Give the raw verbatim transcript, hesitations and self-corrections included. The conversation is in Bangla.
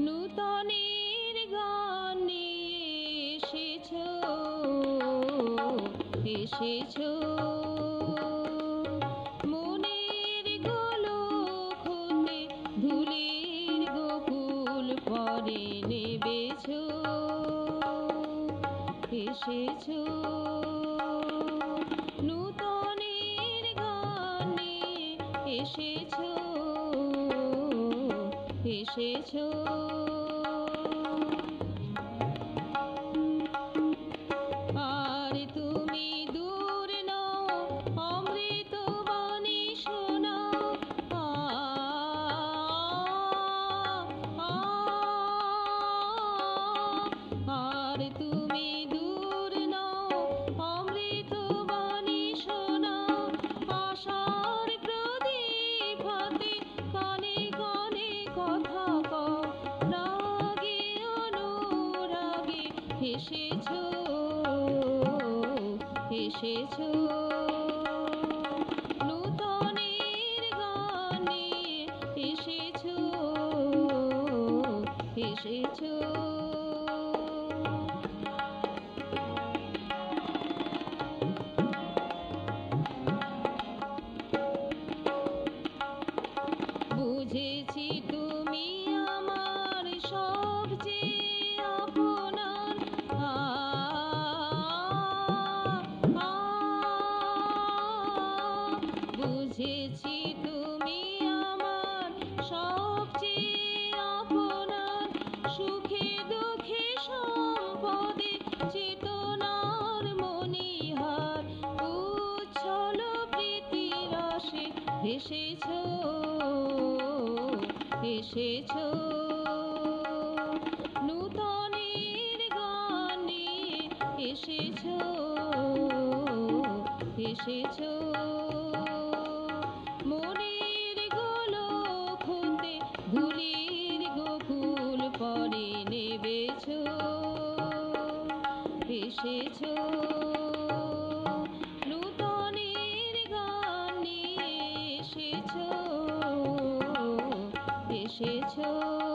নূতনের গান নিয়ে এসেছো, এসেছো মনের গোলক হতে ধুলির গোকুল পরে নেবেছো, এসেছো নূতনের গান নিয়ে এসেছো, এসেছো আর তুমি দূর নও, অমৃত বাণী শোনাও। আ আ আর তুমি দূর নও, অমৃত বাণী শোনাও। আশার প্রদীপ হাতে কানে কানে কথা কও, রাগে অনুরাগে এসেছো, এসেছো নূতনের গান নিয়ে এসেছো, এসেছো বুঝেছি তুমি আমার সবচেয়ে আপনার। আ আ বুঝেছি তুমি আমার সবচেয়ে আপনার, সুখে দুঃখে সম্পদে চেতনার মণিহার। উচ্ছল প্রীতি রসে এসেছো, এসেছো নূতনের গান নিয়ে এসেছো, এসেছো মনের গোলক হতে ধুলির গোকুল পরে নেবেছো, এসেছো নূতনের গান নিয়ে এসেছো, এসেছো।